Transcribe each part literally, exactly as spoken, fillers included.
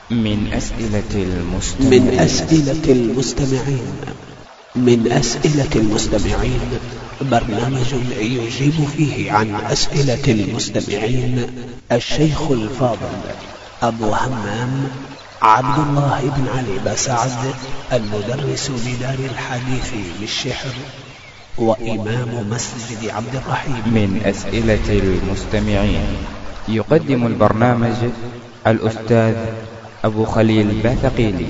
من أسئلة المستمعين من أسئلة المستمعين من أسئلة المستمعين برنامج يجيب فيه عن أسئلة المستمعين الشيخ الفاضل أبو همام عبد الله بن علي بسعد، المدرس بدار الحديث بالشحر وإمام مسجد عبد الرحيم. من أسئلة المستمعين يقدم البرنامج الأستاذ أبو خليل باثقيلي.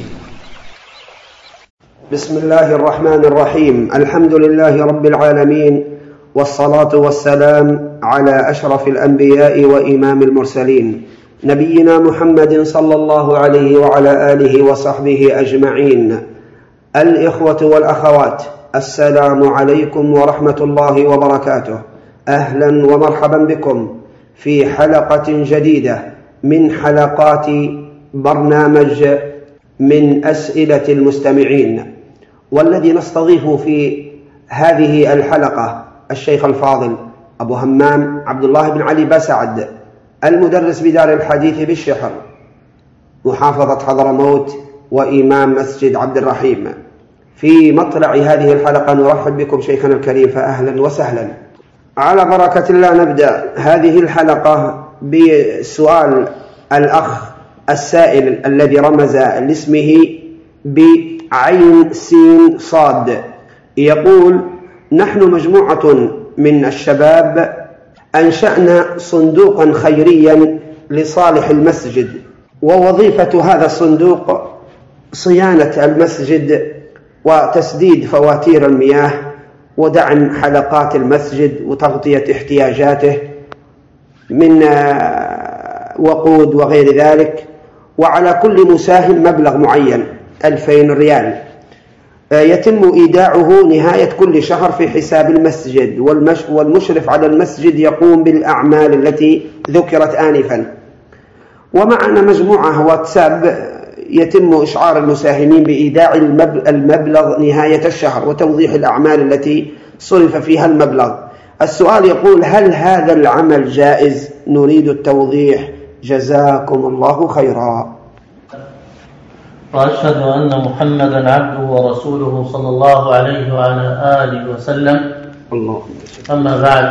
بسم الله الرحمن الرحيم. الحمد لله رب العالمين، والصلاة والسلام على أشرف الأنبياء وإمام المرسلين، نبينا محمد صلى الله عليه وعلى آله وصحبه أجمعين. الإخوة والأخوات، السلام عليكم ورحمة الله وبركاته. أهلا ومرحبا بكم في حلقة جديدة من حلقات برنامج من أسئلة المستمعين، والذي نستضيف في هذه الحلقة الشيخ الفاضل أبو همام عبد الله بن علي بسعد، المدرس بدار الحديث بالشحر محافظة حضرموت وإمام مسجد عبد الرحيم. في مطلع هذه الحلقة نرحب بكم شيخنا الكريم، فأهلا وسهلا. على بركة الله نبدأ هذه الحلقة بسؤال الأخ السائل الذي رمز لاسمه بعين سين صاد. يقول: نحن مجموعة من الشباب أنشأنا صندوقا خيريا لصالح المسجد، ووظيفة هذا الصندوق صيانة المسجد وتسديد فواتير المياه ودعم حلقات المسجد وتغطية احتياجاته من وقود وغير ذلك، وعلى كل مساهم مبلغ معين ألفين ريال يتم إيداعه نهاية كل شهر في حساب المسجد، والمشرف على المسجد يقوم بالأعمال التي ذكرت آنفا. ومعنا مجموعة واتساب يتم إشعار المساهمين بإيداع المبلغ نهاية الشهر وتوضيح الأعمال التي صرف فيها المبلغ. السؤال يقول: هل هذا العمل جائز؟ نريد التوضيح، جزاكم الله خيرا. وأشهد أن محمدا عبده ورسوله صلى الله عليه وعلى آله وسلم. أما بعد،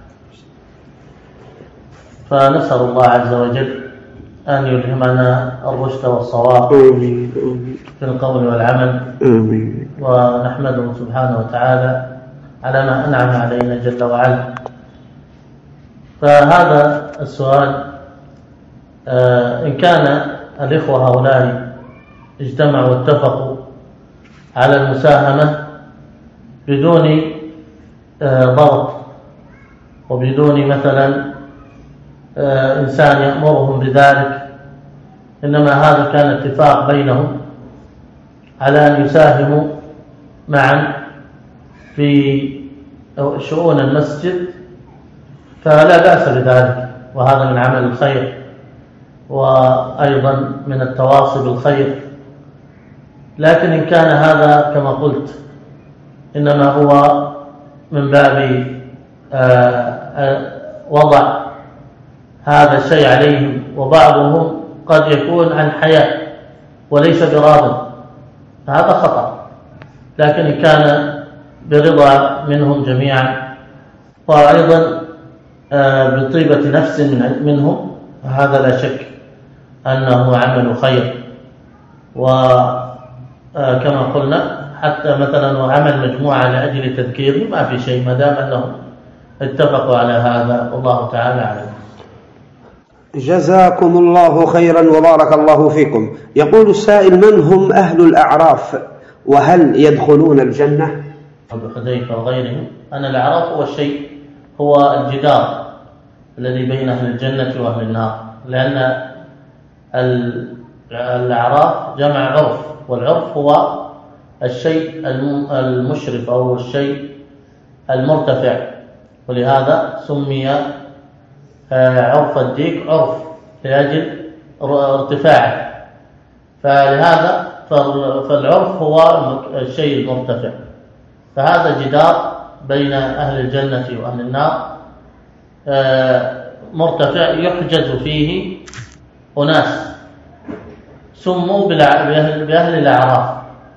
فنسأل الله عز وجل أن يلهمنا الرشد والصواب في القول والعمل، ونحمده سبحانه وتعالى على ما أنعم علينا جل وعلا. فهذا السؤال، إن كان الإخوة هؤلاء اجتمعوا واتفقوا على المساهمة بدون ضغط وبدون مثلا إنسان يأمرهم بذلك، إنما هذا كان اتفاق بينهم على أن يساهموا معا في شؤون المسجد، فلا بأس بذلك، وهذا من عمل الخير وأيضا من التواصي بالخير. لكن إن كان هذا كما قلت إنما هو من باب وضع هذا الشيء عليهم، وبعضهم قد يكون عن حياء وليس براض، فهذا خطأ. لكن إن كان برضا منهم جميعا وأيضا بطيبة نفس منهم، فهذا لا شك أنه عمل خير. وكما قلنا حتى مثلا عمل مجموعة لأجل تذكيره ما في شيء، ما دام أنهم اتفقوا على هذا، والله تعالى أعلم. جزاكم الله خيرا وبارك الله فيكم. يقول السائل: من هم أهل الأعراف، وهل يدخلون الجنة؟ أبو حذيفة وغيرهم أن الأعراف هو الشيء هو الجدار الذي بين أهل الجنة وأهل النار، لأن الأعراف جمع عرف، والعرف هو الشيء المشرف أو الشيء المرتفع، ولهذا سمي عرف الديك عرف لأجل ارتفاعه، فلهذا فالعرف هو الشيء المرتفع. فهذا جدار بين أهل الجنة وأهل النار مرتفع يحجز فيه أناس سموا بأهل, بأهل الأعراف.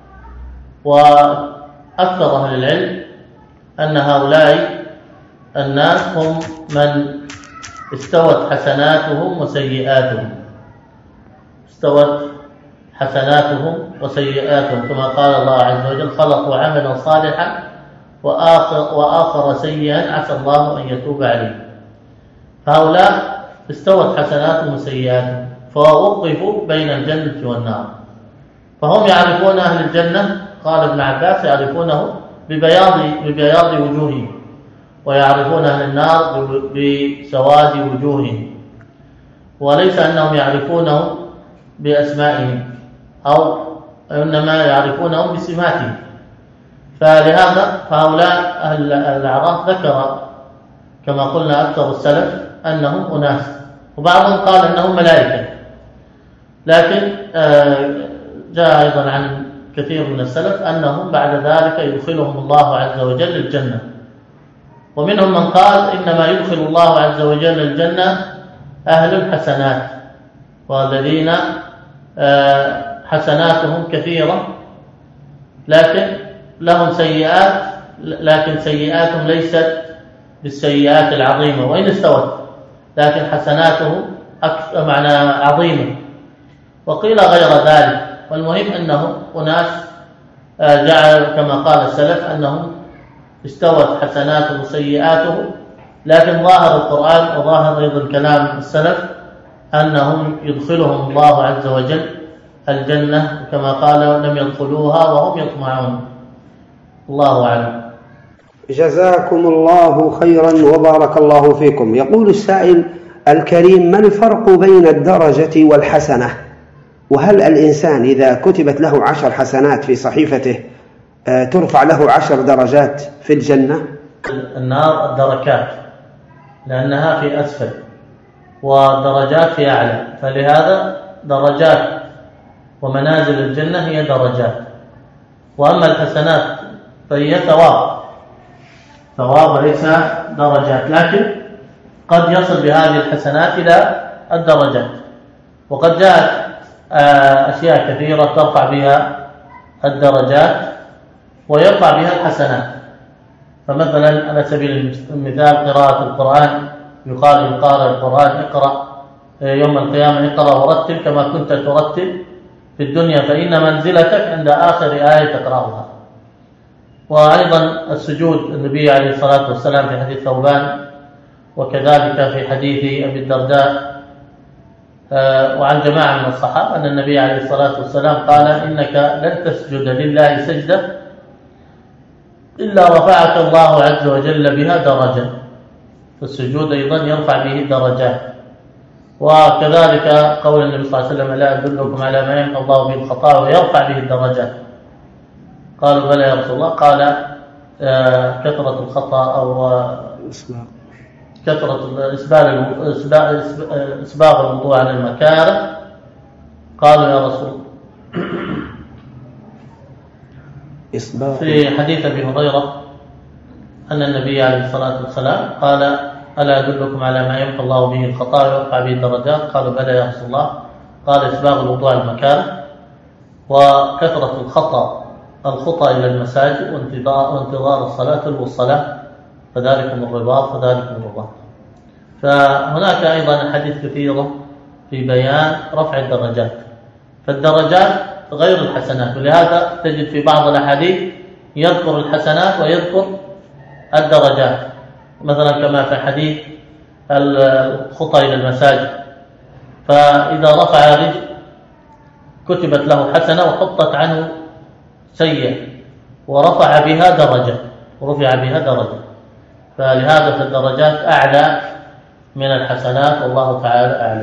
وأكثر أهل العلم أن هؤلاء الناس هم من استوت حسناتهم وسيئاتهم استوت حسناتهم وسيئاتهم كما قال الله عز وجل: خلقوا عملا صالحا وآخر, وآخر سيئا عسى الله أن يتوب عليه. هؤلاء استوت حسناتهم وسيئاتهم فوقفوا بين الجنة والنار، فهم يعرفون أهل الجنة، قال ابن عباس، يعرفونه ببياض, ببياض وجوههم، ويعرفون أهل النار بسواد وجوههم، وليس أنهم يعرفونه بأسمائهم أو إنما يعرفونهم بسماتهم. فلهذا فهؤلاء أهل الأعراف ذكر كما قلنا أكثر السلف أنهم أناس، وبعضهم قال أنهم ملائكة، لكن جاء أيضا عن كثير من السلف أنهم بعد ذلك يدخلهم الله عز وجل الجنة. ومنهم من قال إنما يدخل الله عز وجل الجنة أهل الحسنات، والذين حسناتهم كثيرة لكن لهم سيئات، لكن سيئاتهم ليست بالسيئات العظيمة وإن استوت، لكن حسناتهم أكثر معنى عظيمة. وقيل غير ذلك، والمهم أنهم أناس جعل كما قال السلف أنهم استوت حسناتهم وسيئاتهم، لكن ظاهر القرآن وظاهر أيضا كلام السلف أنهم يدخلهم الله عز وجل الجنة كما قال: لم يدخلوها وهم يطمعون. الله أعلم. جزاكم الله خيرا وبارك الله فيكم. يقول السائل الكريم: ما الفرق بين الدرجة والحسنة؟ وهل الإنسان إذا كتبت له عشر حسنات في صحيفته ترفع له عشر درجات في الجنة؟ النار الدركات لأنها في أسفل ودرجات في أعلى، فلهذا درجات ومنازل الجنة هي درجات. وأما الحسنات فهي ثواب ثواب ليس درجات، لكن قد يصل بهذه الحسنات إلى الدرجات. وقد جاءت أشياء كثيرة ترفع بها الدرجات ويرفع بها الحسنات. فمثلا على سبيل المثال قراءة القرآن، يقال للقارئ القرآن: اقرأ يوم القيامة اقرأ ورتل كما كنت ترتل في الدنيا فإن منزلتك عند آخر آية تقرأها. وأيضا السجود، النبي عليه الصلاة والسلام في حديث ثوبان، وكذلك في حديث أبي الدرداء وعن جماعة من الصحابة أن النبي عليه الصلاة والسلام قال: إنك لن تسجد لله سجدة إلا رفعك الله عز وجل بها درجة. فالسجود أيضا يرفع به الدرجات. وكذلك قول النبي صلى الله عليه وسلم: لا أدلكم على ما يمحو الله به الخطايا ويرفع به الدرجات. قالوا: بلى يا رسول الله. قال: كثرة الخطأ أو كثرة إسباغ الوضوء على المكاره. قالوا: يا رسول الله. في حديث أبي هريرة أن النبي عليه الصلاة والسلام قال: ألا أدلكم على ما يمحو الله به الخطايا ويرفع به الدرجات؟ قالوا: بلى يا رسول الله. قال: إسباغ الوضوء على المكاره، وكثرة الخطأ الخطأ إلى المساجد، وانتظار, وانتظار الصلاة والصلاة، فذلكم الرباط فذلكم الرباط. فهناك أيضا حديث كثيرة في بيان رفع الدرجات، فالدرجات غير الحسنات، ولهذا تجد في بعض الأحاديث يذكر الحسنات ويذكر الدرجات، مثلا كما في حديث الخطى إلى المساجد، فإذا رفع رجل كتبت له حسنة وحطت عنه سيئة ورفع بها درجة ورفع بها درجة، فلهذا فالدرجات أعلى من الحسنات، والله تعالى أعلم.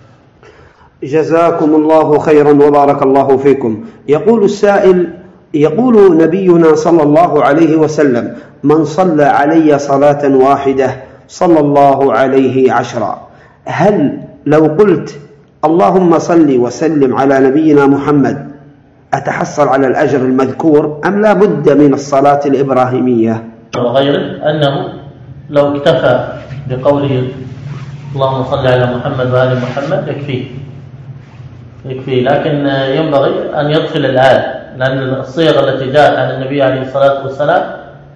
جزاكم الله خيرا وبارك الله فيكم. يقول السائل: يقول نبينا صلى الله عليه وسلم: من صلى علي صلاة واحدة صلى الله عليه عشرا. هل لو قلت اللهم صل وسلم على نبينا محمد أتحصل على الأجر المذكور أم لا بد من الصلاة الإبراهيمية؟ وغيره أنه لو اكتفى بقوله اللهم صل على محمد وآل محمد يكفيه، يكفي، لكن ينبغي أن يدخل الآل، لأن الصيغ التي جاءت عن النبي عليه الصلاة والسلام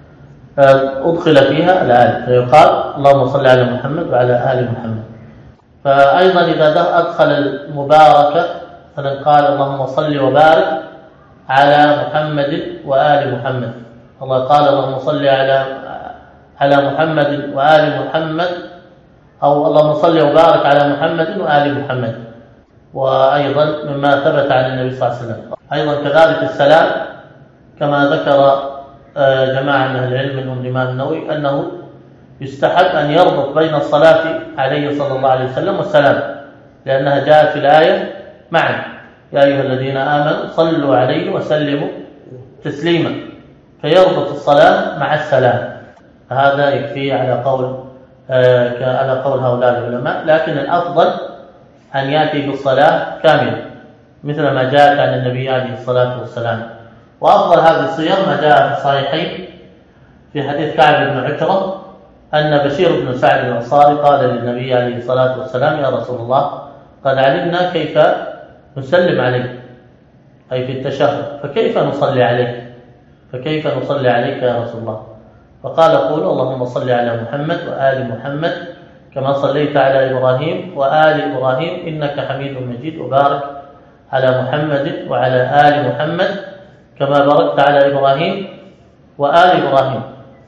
أدخل فيها الآل، فيقال اللهم صل على محمد وعلى آل محمد. فأيضا إذا أدخل المباركة فقال اللهم صل وبارك على محمد وآل محمد. الله قال اللهم صل على على محمد وآل محمد، أو اللهم صل وبارك على محمد وآل محمد. وأيضا مما ثبت عن النبي صلى الله عليه وسلم أيضا كذلك السلام، كما ذكر جماعة من أهل العلم منهم الإمام النووي أنه يستحب أن يربط بين الصلاة عليه صلى الله عليه وسلم والسلام، لأنها جاءت في الآية معا يا أيها الذين آمنوا صلوا عليه وسلموا تسليما، فيربط الصلاة مع السلام. هذا يكفي على قول آه على قول هؤلاء العلماء، لكن الأفضل أن يأتي بالصلاة كاملة مثل ما جاءت عن النبي عليه الصلاة والسلام. وأفضل هذه الصيغ ما جاء في الصحيحين في حديث كعب بن عكرمة أن بشير بن سعد الأنصاري قال للنبي عليه الصلاة والسلام يا رسول الله قد علمنا كيف نسلم عليك، أي في التشهد، فكيف نصلي عليك فكيف نصلي عليك يا رسول الله؟ فقال قول اللهم صل على محمد وآل محمد كما صليت على إبراهيم وآل إبراهيم إنك حميد مجيد، وبارك على محمد وعلى آل محمد كما باركت على إبراهيم وآل إبراهيم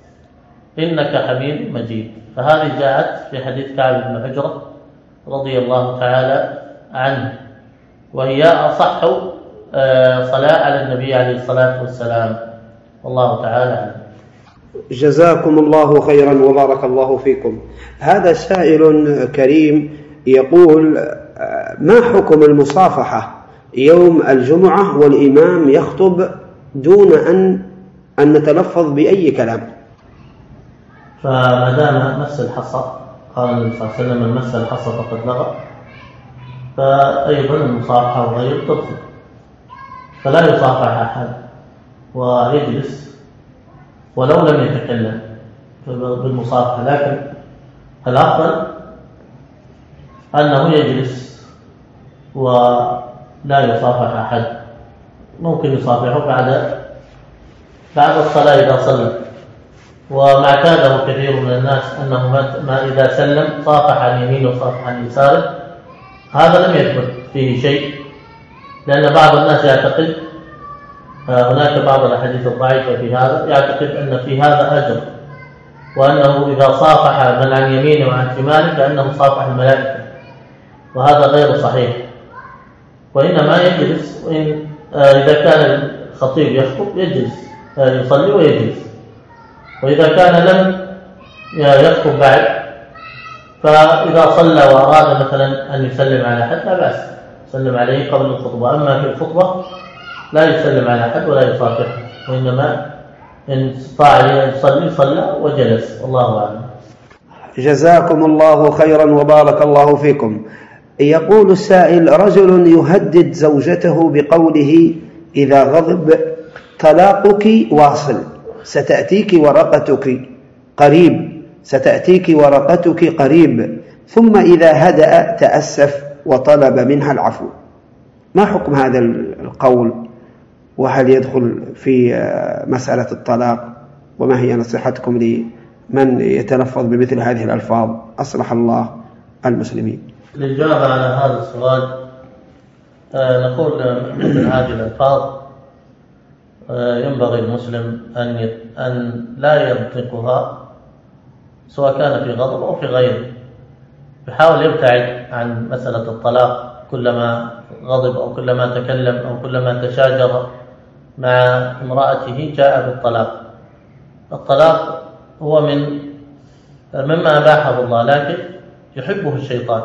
إنك حميد مجيد. فهذه جاءت في حديث كعب بن عجرة رضي الله تعالى عنه، وهي أصح صلاة على النبي عليه الصلاة والسلام، والله تعالى عنه. جزاكم الله خيرا وبارك الله فيكم. هذا سائل كريم يقول ما حكم المصافحة يوم الجمعة والإمام يخطب دون أن أن نتلفظ بأي كلام؟ فما دام مس الحصى، قال النبي صلى الله عليه وسلم من مس الحصى فقد لغى، فأيضا المصافحة وغير تدخل، فلا يصافح أحد ويجلس ولو لم يتكلم بالمصافحة، لكن الأفضل أنه يجلس ولا يصافح أحد. ممكن يصافحه بعد بعد الصلاة إذا صلى، وما اعتاده كثير من الناس أنه ما إذا سلم صافح عن يمينه وصافح عن يساره، هذا لم يثبت فيه شيء، لأن بعض الناس يعتقد هناك بعض الأحاديث الضعيفة في هذا يعتقد أن في هذا أجر، وأنه إذا صافح من عن يمينه وعن شماله كأنه صافح الملائكة، وهذا غير صحيح. وإنما يجلس، وإن إذا كان الخطيب يخطب يجلس يصلي ويجلس، وإذا كان لم يخطب بعد فإذا صلى وأراد مثلا أن يسلم على أحد لا بأس، يسلم عليه قبل الخطبة. أما في الخطبة لا يسلم على أحد ولا يصافحه، وإنما إن استطاع يصلي صلى وجلس، والله أعلم. جزاكم الله خيرا وبارك الله فيكم. يقول السائل رجل يهدد زوجته بقوله إذا غضب طلاقك واصل، ستأتيك ورقتك قريب ستأتيك ورقتك قريب، ثم إذا هدأ تأسف وطلب منها العفو. ما حكم هذا القول، وهل يدخل في مسألة الطلاق، وما هي نصيحتكم لمن يتلفظ بمثل هذه الألفاظ؟ أصلح الله المسلمين. للجواب على هذا السؤال نقول مثل هذه الألفاظ ينبغي المسلم أن أن لا ينطقها سواء كان في غضب أو في غيره، يحاول يبتعد عن مسألة الطلاق كلما غضب أو كلما تكلم أو كلما تشاجر مع امرأته جاء بالطلاق. الطلاق هو من مما أباحه الله، لكن يحبه الشيطان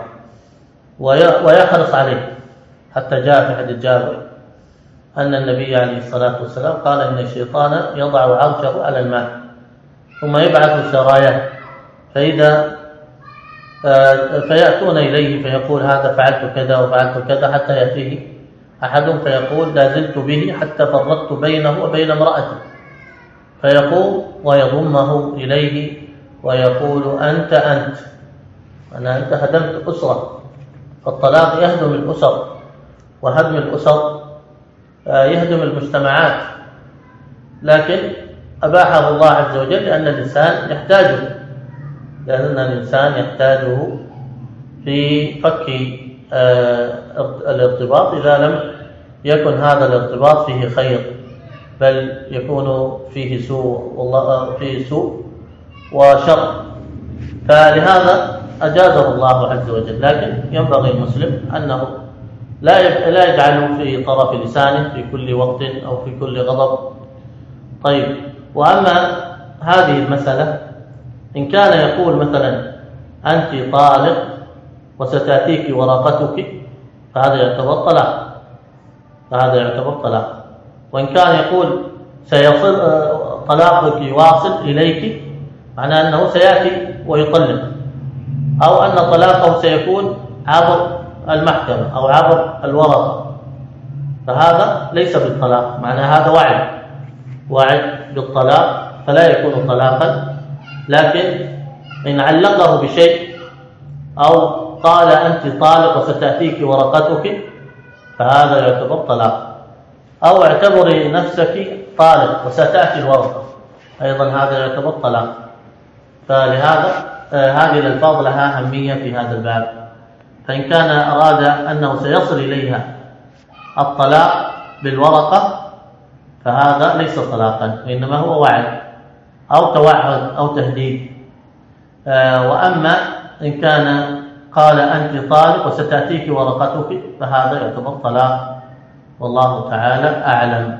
ويحرص عليه، حتى جاء في حديث جابر أن النبي عليه الصلاة والسلام قال إن الشيطان يضع عرشه على الماء ثم يبعث سراياه، فإذا فيأتون إليه فيقول هذا فعلت كذا وفعلت كذا، حتى يأتيه أحدهم فيقول لا زلت به حتى فرقت بينه وبين امرأته، فيقوم ويضمه إليه ويقول أنت أنت أنا أنت هدمت أسرة. فالطلاق يهدم الأسر وهدم الأسر يهدم المجتمعات، لكن أباحه الله عز وجل لأن الإنسان يحتاجه، لأن الإنسان يحتاجه في فك الارتباط إذا لم يكن هذا الارتباط فيه خير، بل يكون فيه سوء والله فيه سوء وشر. فلهذا أجازه الله عز وجل، لكن ينبغي المسلم أنه لا لا يجعله في طرف لسانه في كل وقت أو في كل غضب. طيب، وأما هذه المسألة إن كان يقول مثلا أنت طالق وستأتيك ورقتك، فهذا يعتبر طلاق، فهذا يعتبر طلاق. وإن كان يقول سيصل طلاقك واصل إليك، معناه أنه سيأتي ويطلق، أو أن طلاقه سيكون عبر المحكمة أو عبر الورقة، فهذا ليس بالطلاق، معناه هذا وعد وعد بالطلاق فلا يكون طلاقا. لكن إن علقه بشيء أو قال أنت طالق وستأتيك ورقتك، فهذا يعتبر طلاق. أو اعتبري نفسك طالق وستأتي الورقة، أيضا هذا يعتبر طلاق. فلهذا آه هذه الألفاظ لها أهمية في هذا الباب. فإن كان أراد أنه سيصل إليها الطلاق بالورقة فهذا ليس طلاقا، وإنما هو وعد أو توعد أو تهديد. آه وأما إن كان قال أنت طالق وستأتيك ورقتك، فهذا يعتبر طلاق، والله تعالى أعلم.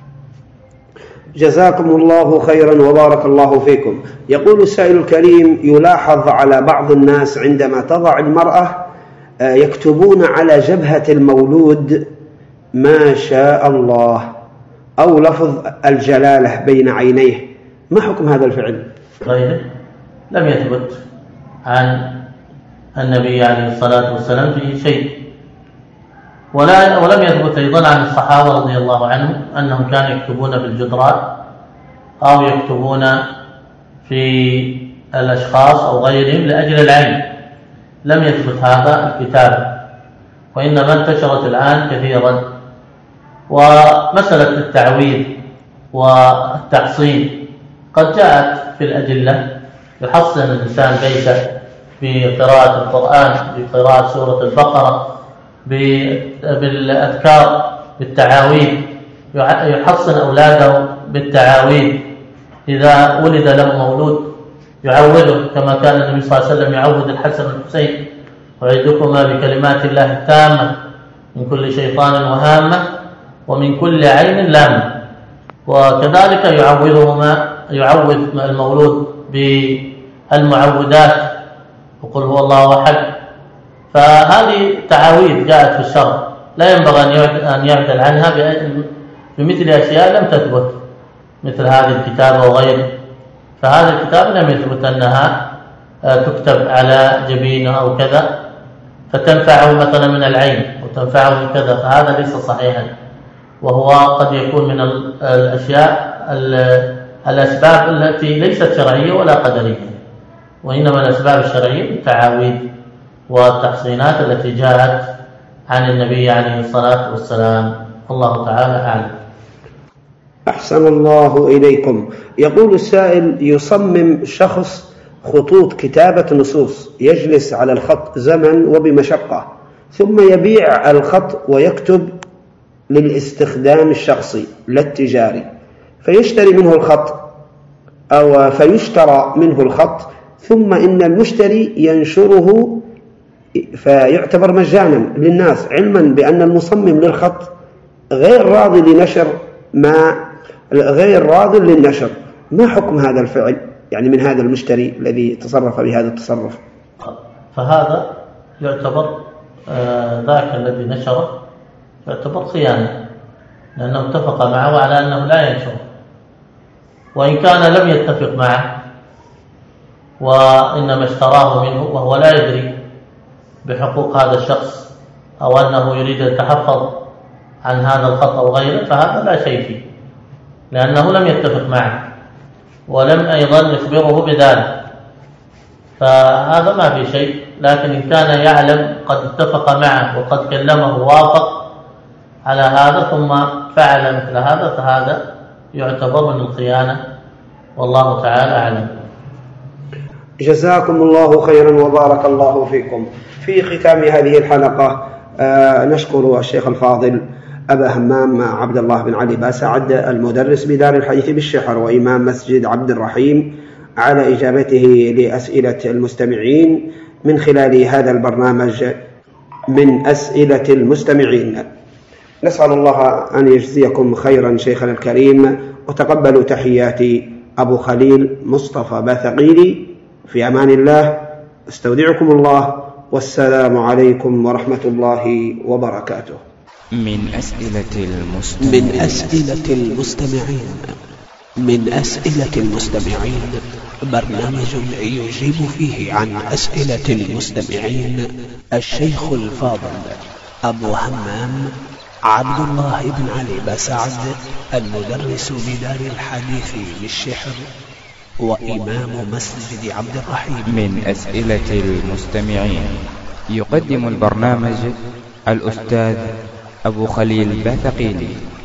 جزاكم الله خيرا وبارك الله فيكم. يقول السائل الكريم: يلاحظ على بعض الناس عندما تضع المرأة يكتبون على جبهة المولود ما شاء الله أو لفظ الجلالة بين عينيه، ما حكم هذا الفعل؟ غيره لم يثبت عن النبي عليه الصلاة والسلام في شيء، ولا ولم يثبت أيضا عن الصحابة رضي الله عنهم أنهم كانوا يكتبون بالجدران أو يكتبون في الأشخاص أو غيرهم لأجل العين، لم يثبت هذا الكتاب، وإنما انتشرت الآن كثيرا. ومسألة التعويذ والتحصين قد جاءت في الأدلة، يحصن الإنسان بيته بقراءة القرآن، بقراءة سورة البقرة، بالأذكار، بالتعاويذ، يحصن أولاده بالتعاويذ. إذا ولد له مولود يعوذه كما كان النبي صلى الله عليه وسلم يعوذ الحسن والحسين: أعيذكما بكلمات الله التامة من كل شيطان وهامة ومن كل عين لامة. وكذلك يعوذهما يعوذ المولود بالمعوذات، وقل هو الله أحد. فهذه تعاويذ جاءت في الشرع، لا ينبغي أن يعدل عنها بمثل أشياء لم تثبت، مثل هذه الكتابة وغيره. فهذا الكتاب لم يثبت أنها تكتب على جبينه أو كذا فتنفعه مثلا من العين وتنفعه من كذا، فهذا ليس صحيحا، وهو قد يكون من الأشياء الأسباب التي ليست شرعية ولا قدرية، وإنما الأسباب الشرعية التعاويذ والتحصينات التي جاءت عن النبي عليه الصلاة والسلام. الله تعالى أعلم. أحسن الله إليكم. يقول السائل: يصمم شخص خطوط كتابة نصوص، يجلس على الخط زمن وبمشقة، ثم يبيع الخط ويكتب للاستخدام الشخصي لا التجاري، فيشتري منه الخط أو فيشترى منه الخط، ثم إن المشتري ينشره فيعتبر مجانا للناس، علما بأن المصمم للخط غير راضي لنشر ما غير راضي للنشر. ما حكم هذا الفعل يعني من هذا المشتري الذي تصرف بهذا التصرف؟ فهذا يعتبر آه ذاك الذي نشره يعتبر خيانة، لأنه اتفق معه على أنه لا ينشر، وإن كان لم يتفق معه وإنما اشتراه منه وهو لا يدري بحقوق هذا الشخص أو أنه يريد التحفظ عن هذا الخط أو غيره، فهذا لا شيء فيه، لأنه لم يتفق معه ولم أيضا يخبره بذلك، فهذا ما في شيء. لكن إن كان يعلم قد اتفق معه وقد كلمه ووافق على هذا ثم فعل مثل هذا فهذا يعتبر من الخيانة، والله تعالى أعلم. جزاكم الله خيرا وبارك الله فيكم. في ختام هذه الحلقة آه نشكر الشيخ الفاضل أبا همام عبد الله بن علي باسعد المدرس بدار الحديث بالشحر وإمام مسجد عبد الرحيم على إجابته لأسئلة المستمعين من خلال هذا البرنامج من أسئلة المستمعين. نسأل الله أن يجزيكم خيرا شيخنا الكريم، وتقبلوا تحياتي أبو خليل مصطفى باثقيلي. في أمان الله، استودعكم الله، والسلام عليكم ورحمة الله وبركاته. من أسئلة المستمعين من أسئلة المستمعين من أسئلة المستمعين برنامج يجيب فيه عن أسئلة المستمعين الشيخ الفاضل أبو همام عبد الله بن علي باسعد المدرس بدار الحديث بالشحر وإمام مسجد عبد الرحيم. من أسئلة المستمعين يقدم البرنامج الأستاذ أبو خليل باثقيلي.